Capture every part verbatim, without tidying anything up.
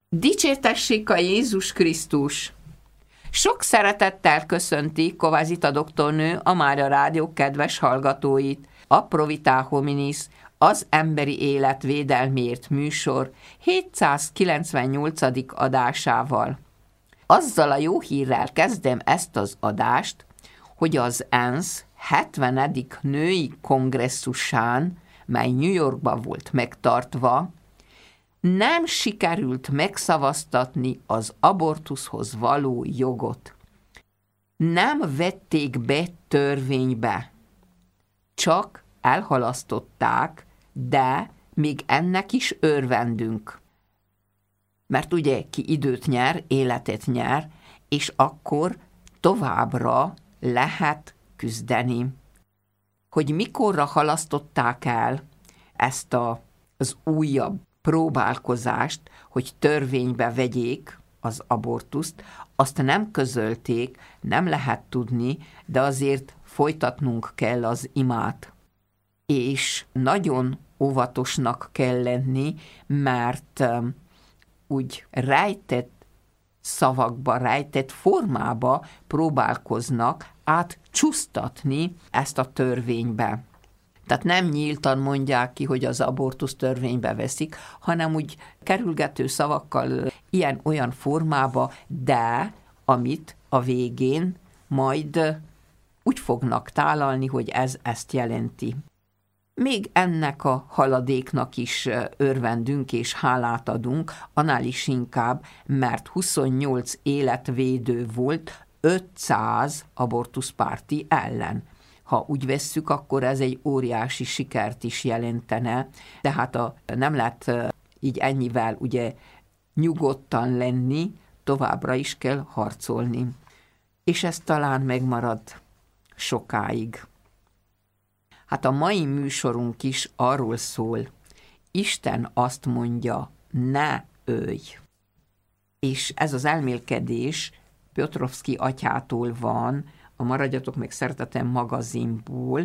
Dicsértessék a Jézus Krisztus! Sok szeretettel köszönti Kovászita doktornő a Mária Rádió kedves hallgatóit, a Pro Vitae Hominis, az Emberi Élet Védelméért műsor hétszázkilencvennyolcadik adásával. Azzal a jó hírrel kezdem ezt az adást, hogy az ENSZ hetvenedik női kongresszusán, mely New Yorkban volt megtartva, nem sikerült megszavaztatni az abortuszhoz való jogot. Nem vették be törvénybe, csak elhalasztották, de még ennek is örvendünk. Mert ugye ki időt nyer, életet nyer, és akkor továbbra lehet küzdeni. Hogy mikorra halasztották el ezt a, az újabb próbálkozást, hogy törvénybe vegyék az abortuszt, azt nem közölték, nem lehet tudni, de azért folytatnunk kell az imát. És nagyon óvatosnak kell lenni, mert um, úgy rejtett szavakba, rejtett formába próbálkoznak átcsúsztatni ezt a törvénybe. Tehát nem nyíltan mondják ki, hogy az abortusz törvénybe veszik, hanem úgy kerülgető szavakkal ilyen-olyan formába, de amit a végén majd úgy fognak tálalni, hogy ez ezt jelenti. Még ennek a haladéknak is örvendünk és hálát adunk, annál is inkább, mert huszonnyolc életvédő volt ötszáz abortuszpárti ellen. Ha úgy vesszük, akkor ez egy óriási sikert is jelentene, tehát a, nem lehet így ennyivel ugye nyugodtan lenni, továbbra is kell harcolni. És ez talán megmarad sokáig. Hát a mai műsorunk is arról szól, Isten azt mondja, ne ölj. És ez az elmélkedés Piotrowski atyától van, a Maradjatok meg szeretetem magazinból,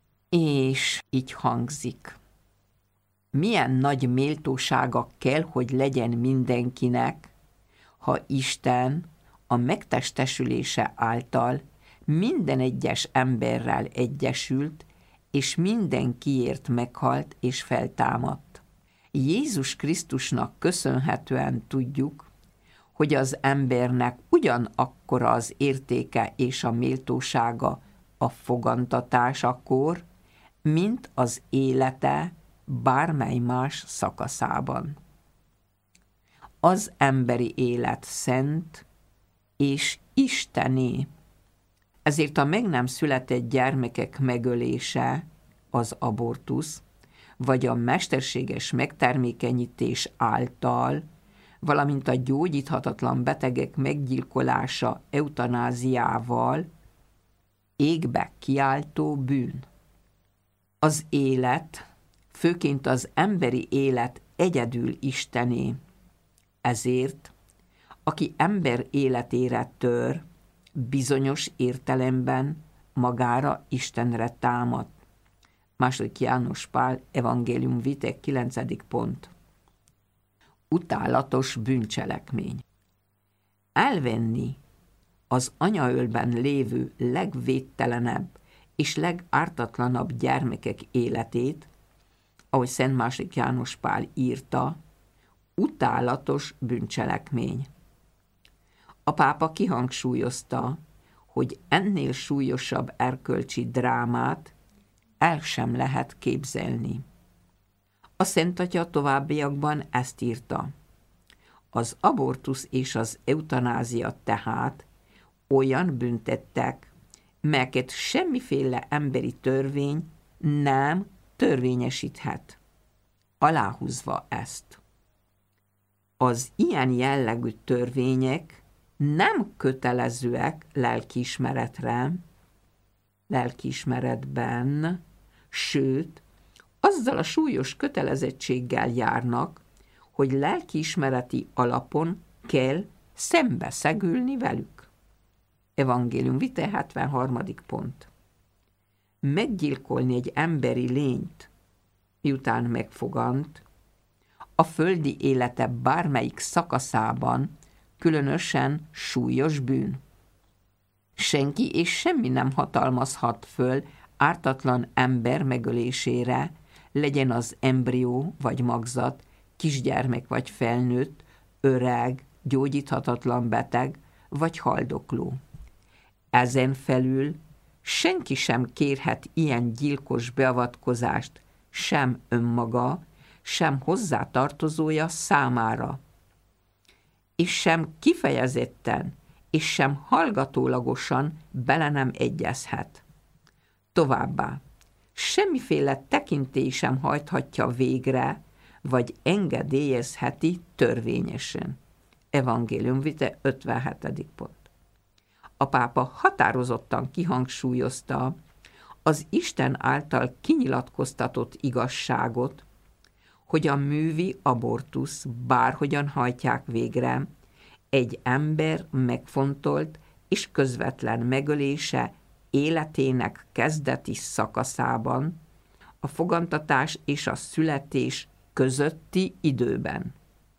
és így hangzik. Milyen nagy méltósága kell, hogy legyen mindenkinek, ha Isten a megtestesülése által minden egyes emberrel egyesült, és mindenkiért meghalt és feltámadt. Jézus Krisztusnak köszönhetően tudjuk, hogy az embernek ugyanakkora az értéke és a méltósága a fogantatásakor, mint az élete bármely más szakaszában. Az emberi élet szent és istené. Ezért a meg nem született gyermekek megölése, az abortusz, vagy a mesterséges megtermékenyítés által, valamint a gyógyíthatatlan betegek meggyilkolása eutanáziával égbe kiáltó bűn. Az élet, főként az emberi élet egyedül Istené. Ezért, aki ember életére tör, bizonyos értelemben magára Istenre támad. második János Pál Evangélium Vitae kilencedik pont. Utálatos bűncselekmény. Elvenni az anyaölben lévő legvédtelenebb és legártatlanabb gyermekek életét, ahogy Szent második János Pál írta, utálatos bűncselekmény. A pápa kihangsúlyozta, hogy ennél súlyosabb erkölcsi drámát el sem lehet képzelni. A Szent Atya továbbiakban ezt írta. Az abortusz és az eutanázia tehát olyan büntettek, melyeket semmiféle emberi törvény nem törvényesíthet. Aláhúzva ezt. Az ilyen jellegű törvények nem kötelezőek lelkiismeretre, lelkiismeretben, sőt, azzal a súlyos kötelezettséggel járnak, hogy lelkiismereti alapon kell szembeszegülni velük. Evangélium Vitae hetvenharmadik pont. Meggyilkolni egy emberi lényt, miután megfogant, a földi élete bármelyik szakaszában különösen súlyos bűn. Senki és semmi nem hatalmazhat föl ártatlan ember megölésére, legyen az embrió vagy magzat, kisgyermek vagy felnőtt, öreg, gyógyíthatatlan beteg vagy haldokló. Ezen felül senki sem kérhet ilyen gyilkos beavatkozást sem önmaga, sem hozzátartozója számára, és sem kifejezetten, és sem hallgatólagosan bele nem egyezhet. Továbbá, semmiféle tekintély sem hajthatja végre, vagy engedélyezheti törvényesen. Evangélium Vitae ötvenhetedik pont. A pápa határozottan kihangsúlyozta az Isten által kinyilatkoztatott igazságot, hogy a művi abortusz bárhogyan hajtják végre, egy ember megfontolt és közvetlen megölése életének kezdeti szakaszában, a fogantatás és a születés közötti időben.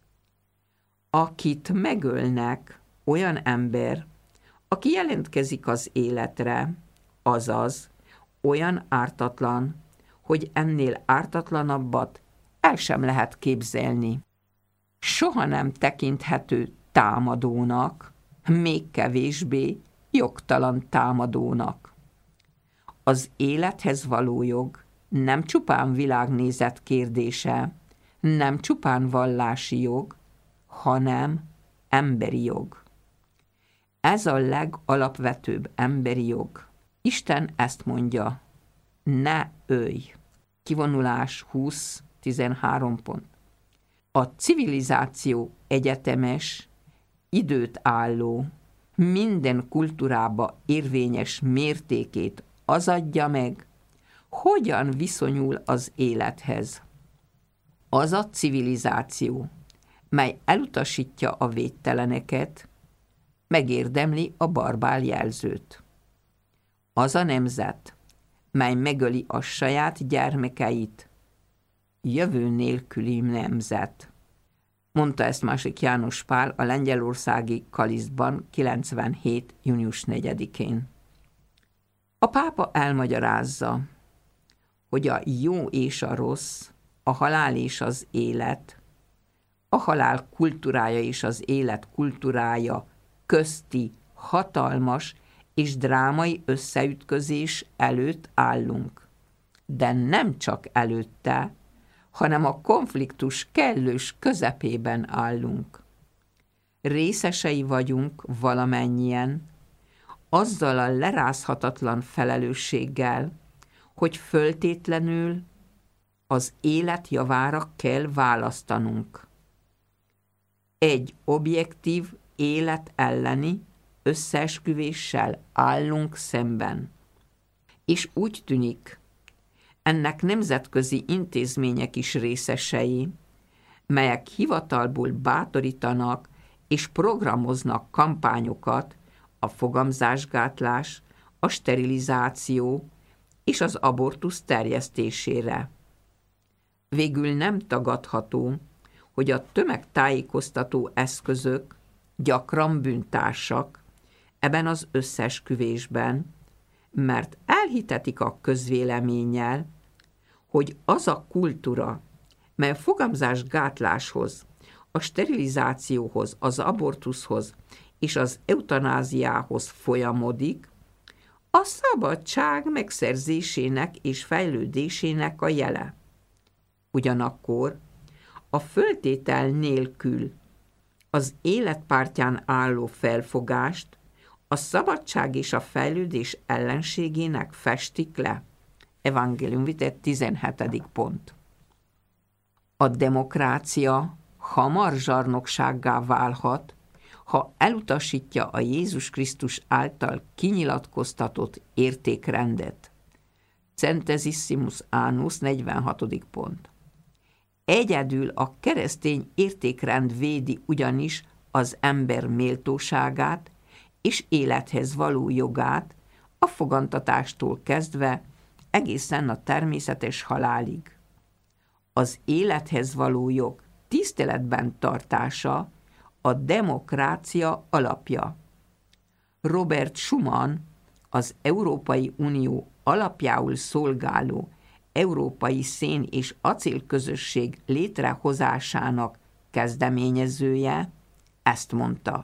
Akit megölnek, olyan ember, aki jelentkezik az életre, azaz olyan ártatlan, hogy ennél ártatlanabbat el sem lehet képzelni. Soha nem tekinthető támadónak, még kevésbé jogtalan támadónak. Az élethez való jog nem csupán világnézet kérdése, nem csupán vallási jog, hanem emberi jog. Ez a legalapvetőbb emberi jog. Isten ezt mondja: ne ölj. Kivonulás húsz tizenhárom pont. A civilizáció egyetemes, időt álló, minden kultúrába érvényes mértékét az adja meg, hogyan viszonyul az élethez. Az a civilizáció, mely elutasítja a védteleneket, megérdemli a barbár jelzőt. Az a nemzet, mely megöli a saját gyermekeit, jövő nélküli nemzet. Mondta ezt második János Pál a lengyelországi Kalisztban kilencvenhét. június negyedikén. A pápa elmagyarázza, hogy a jó és a rossz, a halál és az élet, a halál kultúrája és az élet kultúrája közti hatalmas és drámai összeütközés előtt állunk. De nem csak előtte, hanem a konfliktus kellős közepében állunk. Részesei vagyunk valamennyien, azzal a lerázhatatlan felelősséggel, hogy föltétlenül az élet javára kell választanunk. Egy objektív élet elleni összeesküvéssel állunk szemben. És úgy tűnik, ennek nemzetközi intézmények is részesei, melyek hivatalból bátorítanak és programoznak kampányokat a fogamzásgátlás, a sterilizáció és az abortusz terjesztésére. Végül nem tagadható, hogy a tömegtájékoztató eszközök gyakran bűntársak ebben az összeesküvésben, mert elhitetik a közvéleménnyel, hogy az a kultúra, mely a fogamzásgátláshoz, a sterilizációhoz, az abortuszhoz és az eutanáziához folyamodik, a szabadság megszerzésének és fejlődésének a jele. Ugyanakkor a föltétel nélkül az életpártján álló felfogást a szabadság és a fejlődés ellenségének festik le. Evangélium Vitae tizenhetedik pont. A demokrácia hamar zsarnoksággá válhat, ha elutasítja a Jézus Krisztus által kinyilatkoztatott értékrendet. Centesissimus Annus negyvenhatodik pont. Egyedül a keresztény értékrend védi ugyanis az ember méltóságát és élethez való jogát a fogantatástól kezdve egészen a természetes halálig. Az élethez való jog tiszteletben tartása a demokrácia alapja. Robert Schuman, az Európai Unió alapjául szolgáló Európai Szén- és Acélközösség létrehozásának kezdeményezője, ezt mondta: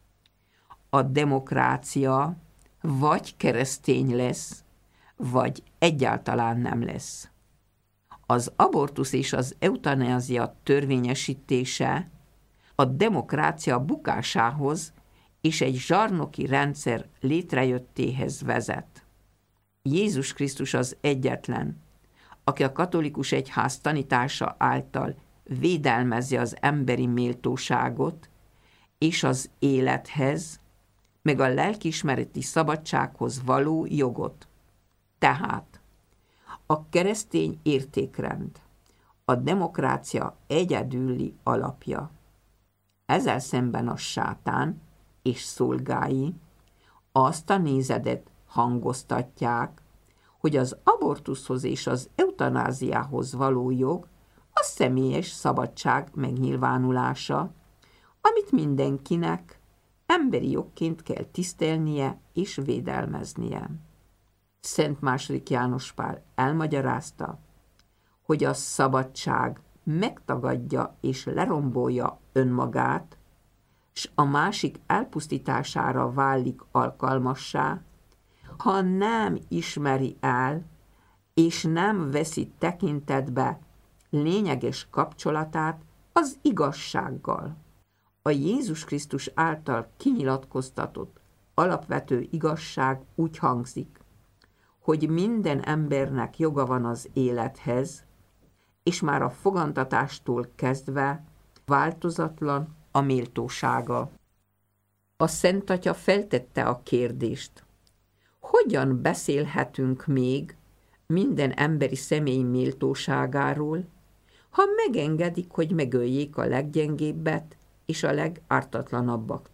a demokrácia vagy keresztény lesz, vagy egyáltalán nem lesz. Az abortusz és az eutanázia törvényesítése a demokrácia bukásához és egy zsarnoki rendszer létrejöttéhez vezet. Jézus Krisztus az egyetlen, aki a katolikus egyház tanítása által védelmezi az emberi méltóságot és az élethez, meg a lelkiismereti szabadsághoz való jogot. Tehát a keresztény értékrend a demokrácia egyedüli alapja. Ezzel szemben a sátán és szolgái azt a nézetet hangoztatják, hogy az abortuszhoz és az eutanáziához való jog a személyes szabadság megnyilvánulása, amit mindenkinek emberi jogként kell tisztelnie és védelmeznie. Szent második János Pál elmagyarázta, hogy a szabadság megtagadja és lerombolja önmagát, s a másik elpusztítására válik alkalmassá, ha nem ismeri el és nem veszi tekintetbe lényeges kapcsolatát az igazsággal. A Jézus Krisztus által kinyilatkoztatott alapvető igazság úgy hangzik, hogy minden embernek joga van az élethez, és már a fogantatástól kezdve változatlan a méltósága. A Szent Atya feltette a kérdést: hogyan beszélhetünk még minden emberi személy méltóságáról, ha megengedik, hogy megöljék a leggyengébbet és a legártatlanabbak?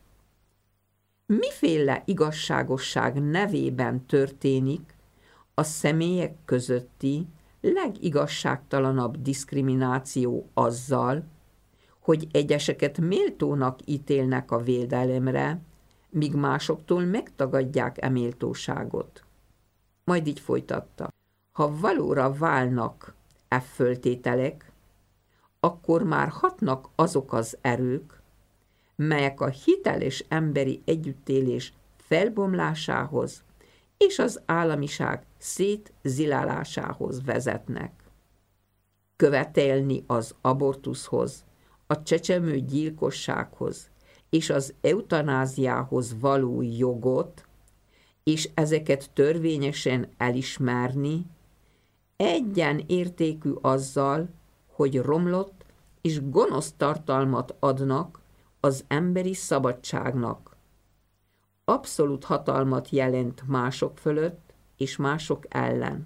Miféle igazságosság nevében történik a személyek közötti legigazságtalanabb diszkrimináció azzal, hogy egyeseket méltónak ítélnek a védelemre, míg másoktól megtagadják e méltóságot? Majd így folytatta: ha valóra válnak e föltételek, akkor már hatnak azok az erők, melyek a hiteles emberi együttélés felbomlásához és az államiság szétzilálásához vezetnek. Követelni az abortuszhoz, a csecsemő gyilkossághoz és az eutanáziához való jogot, és ezeket törvényesen elismerni, egyenértékű azzal, hogy romlott és gonosz tartalmat adnak az emberi szabadságnak. Abszolút hatalmat jelent mások fölött és mások ellen.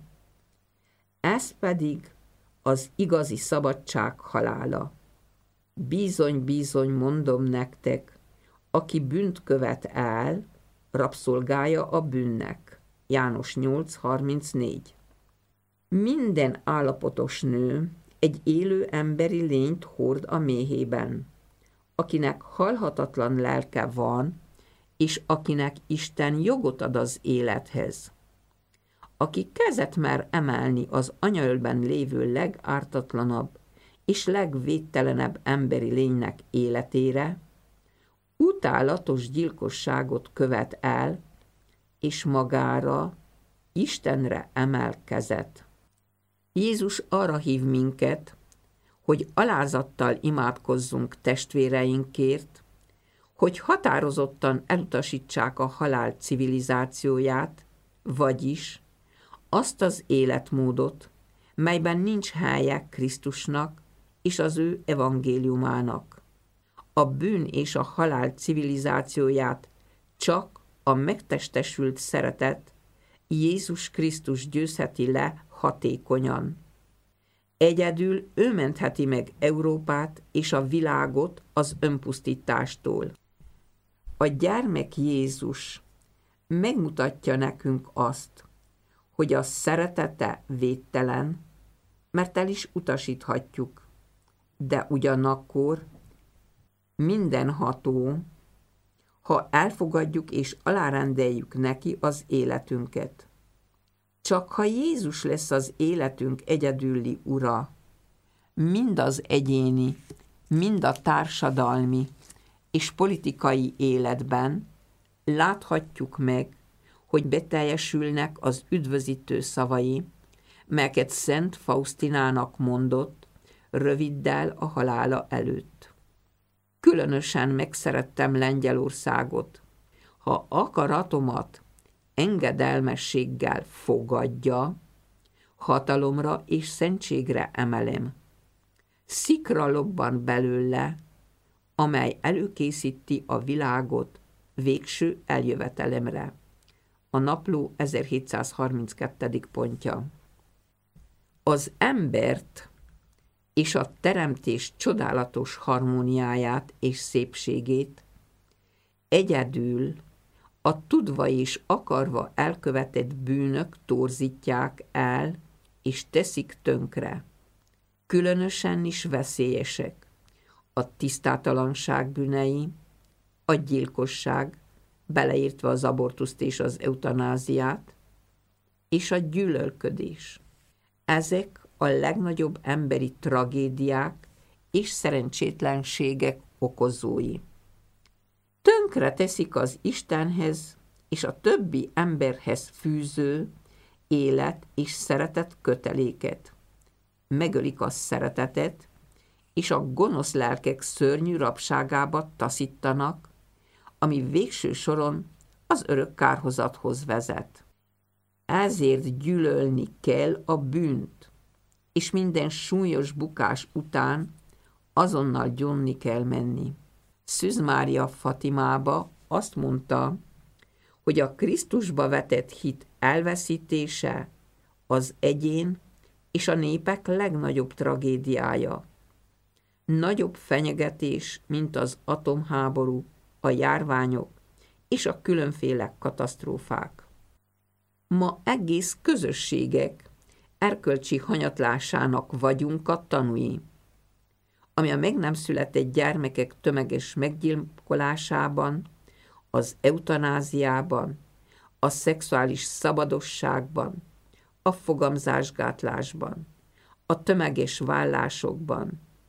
Ez pedig az igazi szabadság halála. Bizony, bizony, mondom nektek, aki bűnt követ el, rabszolgája a bűnnek. János nyolc harmincnégy. Minden állapotos nő egy élő emberi lényt hord a méhében, akinek halhatatlan lelke van, és akinek Isten jogot ad az élethez. Aki kezet mer emelni az anyaölben lévő legártatlanabb és legvédtelenebb emberi lénynek életére, utálatos gyilkosságot követ el, és magára, Istenre emel kezet. Jézus arra hív minket, hogy alázattal imádkozzunk testvéreinkért, hogy határozottan elutasítsák a halál civilizációját, vagyis azt az életmódot, melyben nincs helye Krisztusnak és az ő evangéliumának. A bűn és a halál civilizációját csak a megtestesült szeretet, Jézus Krisztus győzheti le hatékonyan. Egyedül ő mentheti meg Európát és a világot az önpusztítástól. A gyermek Jézus megmutatja nekünk azt, hogy a szeretete védtelen, mert el is utasíthatjuk. de ugyanakkor mindenható, ha elfogadjuk és alárendeljük neki az életünket. Csak ha Jézus lesz az életünk egyedüli ura, mind az egyéni, mind a társadalmi és politikai életben, láthatjuk meg, hogy beteljesülnek az üdvözítő szavai, melyeket Szent Fausztinának mondott röviddel a halála előtt. Különösen megszerettem Lengyelországot, ha akaratomat engedelmességgel fogadja, hatalomra és szentségre emelem. Szikra lobban belőle, amely előkészíti a világot végső eljövetelemre. A napló ezerhétszázharminckettő pontja. Az embert és a teremtés csodálatos harmóniáját és szépségét egyedül a tudva és akarva elkövetett bűnök torzítják el és teszik tönkre. Különösen is veszélyesek a tisztátalanság bűnei, a gyilkosság, beleértve az abortuszt és az eutanáziát, és a gyűlölködés. Ezek a legnagyobb emberi tragédiák és szerencsétlenségek okozói. Tönkre teszik az Istenhez és a többi emberhez fűző élet és szeretet köteléket. Megölik a szeretetet, és a gonosz lelkek szörnyű rabságába taszítanak, ami végső soron az örök kárhozathoz vezet. Ezért gyűlölni kell a bűnt, és minden súlyos bukás után azonnal gyónni kell menni. Szűz Mária Fatimába azt mondta, hogy a Krisztusba vetett hit elveszítése az egyén és a népek legnagyobb tragédiája. Nagyobb fenyegetés, mint az atomháború, a járványok és a különféle katasztrófák. Ma egész közösségek erkölcsi hanyatlásának vagyunk a tanúi, ami a meg nem született gyermekek tömeges meggyilkolásában, az eutanáziában, a szexuális szabadosságban, a fogamzásgátlásban, a tömeges vállásokban,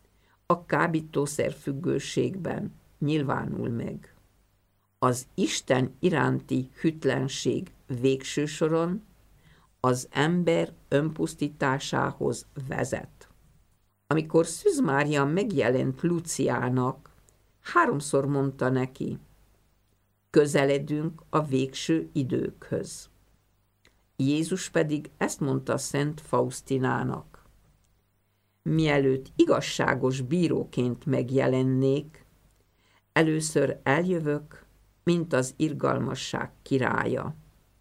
a kábítószerfüggőségben nyilvánul meg. Az Isten iránti hűtlenség végső soron az ember önpusztításához vezet. Amikor Szűz Mária megjelent Luciának, háromszor mondta neki, közeledünk a végső időkhöz. Jézus pedig ezt mondta Szent Fausztinának. Mielőtt igazságos bíróként megjelennék, először eljövök, mint az irgalmasság királya.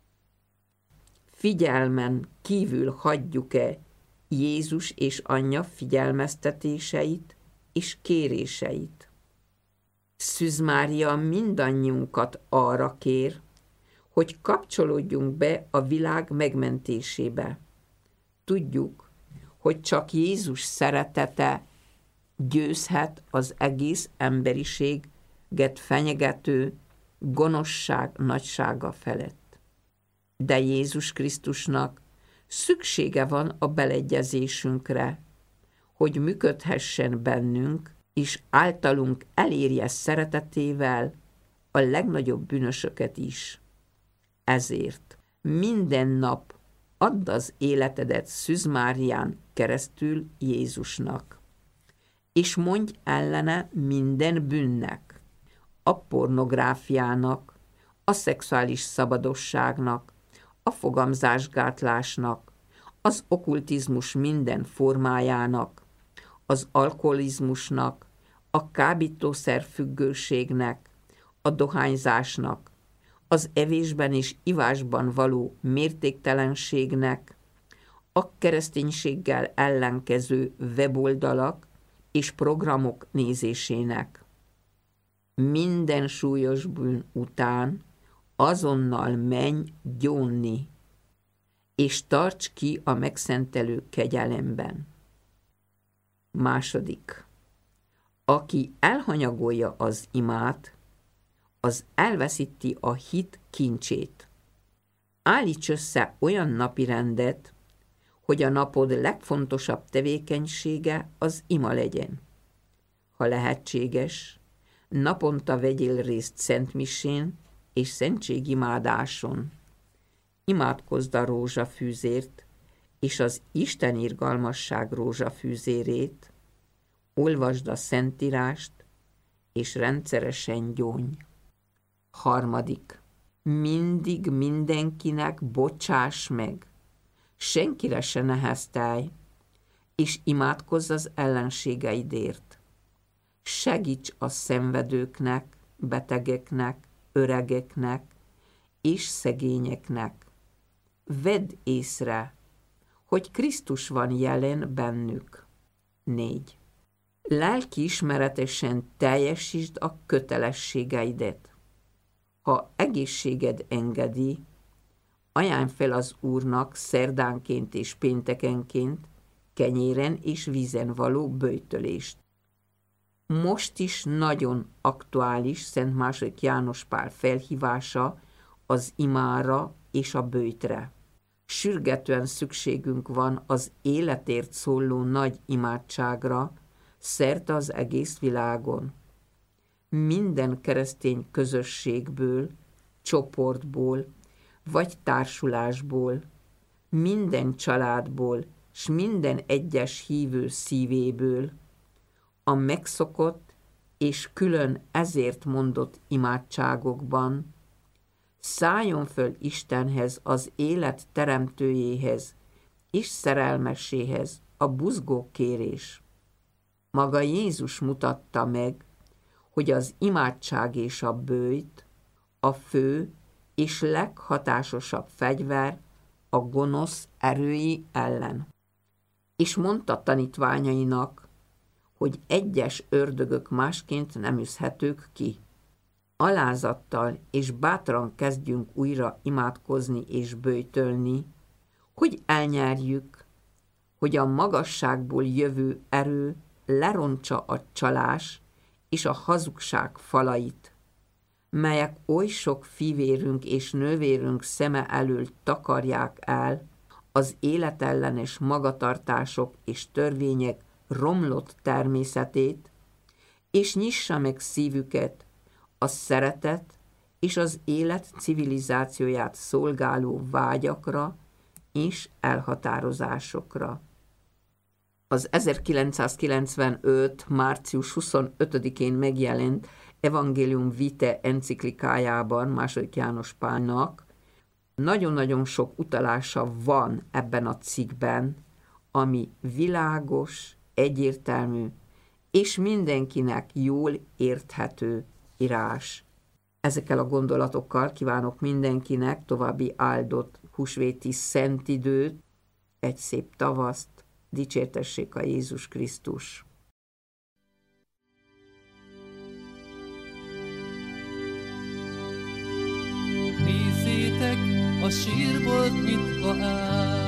Figyelmen kívül hagyjuk-e Jézus és anyja figyelmeztetéseit és kéréseit? Szűz Mária mindannyiunkat arra kér, hogy kapcsolódjunk be a világ megmentésébe. Tudjuk, hogy csak Jézus szeretete győzhet az egész emberiséget fenyegető gonoszság nagysága felett. De Jézus Krisztusnak szüksége van a beleegyezésünkre, hogy működhessen bennünk, és általunk elérje szeretetével a legnagyobb bűnösöket is. Ezért minden nap add az életedet Szűz Márián keresztül Jézusnak, és mondj ellene minden bűnnek, a pornográfiának, a szexuális szabadosságnak, a fogamzásgátlásnak, az okkultizmus minden formájának, az alkoholizmusnak, a kábítószerfüggőségnek, a dohányzásnak, az evésben és ivásban való mértéktelenségnek, a kereszténységgel ellenkező weboldalak és programok nézésének. Minden súlyos bűn után azonnal menj gyónni, és tarts ki a megszentelő kegyelemben. Második. Aki elhanyagolja az imát, az elveszíti a hit kincsét. Állíts össze olyan napirendet, hogy a napod legfontosabb tevékenysége az ima legyen. Ha lehetséges, naponta vegyél részt szentmisén és szentségimádáson. Imádkozd a rózsafűzért és az Isten irgalmasság rózsafűzérét, olvasd a Szentírást, és rendszeresen gyónj. Harmadik. Mindig mindenkinek bocsáss meg, senkire se neheztelj, és imádkozz az ellenségeidért. Segíts a szenvedőknek, betegeknek, öregeknek és szegényeknek. Vedd észre, hogy Krisztus van jelen bennük. Négy. Lelkiismeretesen teljesítsd a kötelességeidet. Ha egészséged engedi, ajánlj fel az Úrnak szerdánként és péntekenként kenyéren és vízen való böjtölést. Most is nagyon aktuális Szent második János Pál felhívása az imára és a böjtre. Sürgetően szükségünk van az életért szóló nagy imádságra szerte az egész világon. Minden keresztény közösségből, csoportból vagy társulásból, minden családból s minden egyes hívő szívéből a megszokott és külön ezért mondott imádságokban szálljon föl Istenhez, az élet teremtőjéhez és szerelmeséhez a buzgó kérés. Maga Jézus mutatta meg, hogy az imádság és a böjt a fő és leghatásosabb fegyver a gonosz erői ellen. És mondta tanítványainak, hogy egyes ördögök másként nem üzhetők ki. Alázattal és bátran kezdjünk újra imádkozni és böjtölni, hogy elnyerjük, hogy a magasságból jövő erő lerontsa a csalás és a hazugság falait, melyek oly sok fivérünk és nővérünk szeme elől takarják el az életellenes magatartások és törvények romlott természetét, és nyissa meg szívüket a szeretet és az élet civilizációját szolgáló vágyakra és elhatározásokra. Az ezerkilencszázkilencvenöt. március huszonötödikén megjelent Evangelium Vitae enciklikájában második János Pálnak nagyon-nagyon sok utalása van ebben a cikkben, ami világos, egyértelmű és mindenkinek jól érthető írás. Ezekkel a gondolatokkal kívánok mindenkinek további áldott húsvéti szentidőt, egy szép tavaszt, dicsértessék a Jézus Krisztus! Nézzétek, a sírbolt nyitva áll,